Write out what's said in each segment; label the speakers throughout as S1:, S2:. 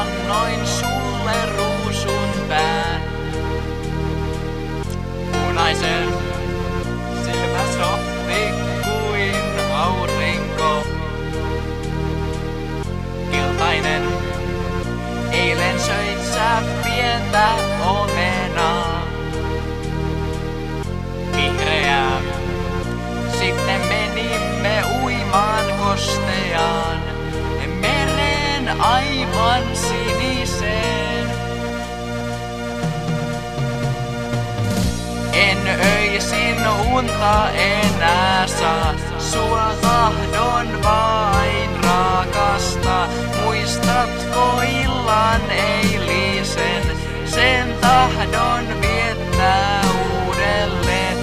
S1: annoin sulle ruusun pään. Punaisen silmä sohti kuin aurinko. Kiltainen, eilen söit sä pientä omenaa. Vihreää, sitten menimme uimaan kosteaan mereen aivan siniseen. En öisin unta enää saa, sua tahdon vain rakastaa. Muistatko illan eilisen, sen tahdon viettää uudelleen.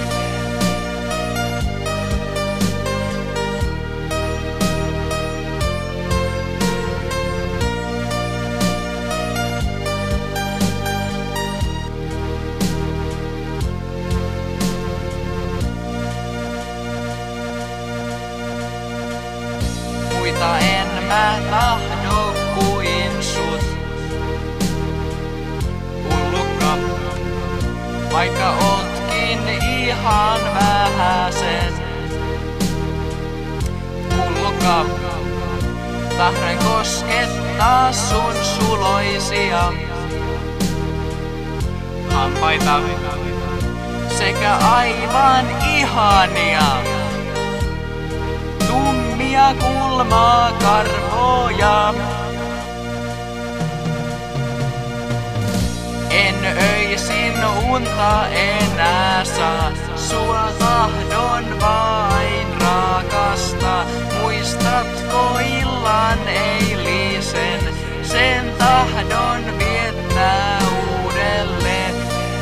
S1: Muita en mä tahdo kuin sut. Hullukka, vaikka ootkin ihan vähäsen. Hullukka, tahdon koskettaa sun suloisia hampaita sekä aivan ihania tummia kulmaa karvoja. En öisin unta enää saa, sua tahdon vain rakastaa. Muistatko illan eilisen, sen tahdon viettää uudelleen.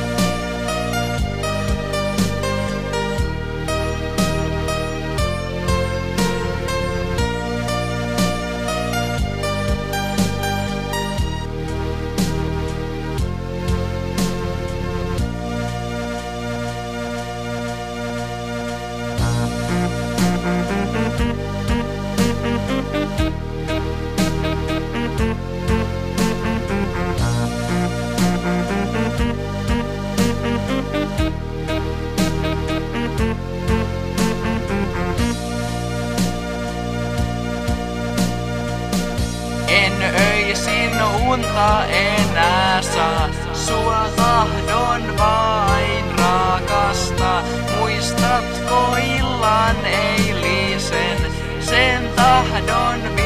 S1: En öisin unta enää saa, sua tahdon vain rakastaa. Muistatko illan eilisen, sen tahdon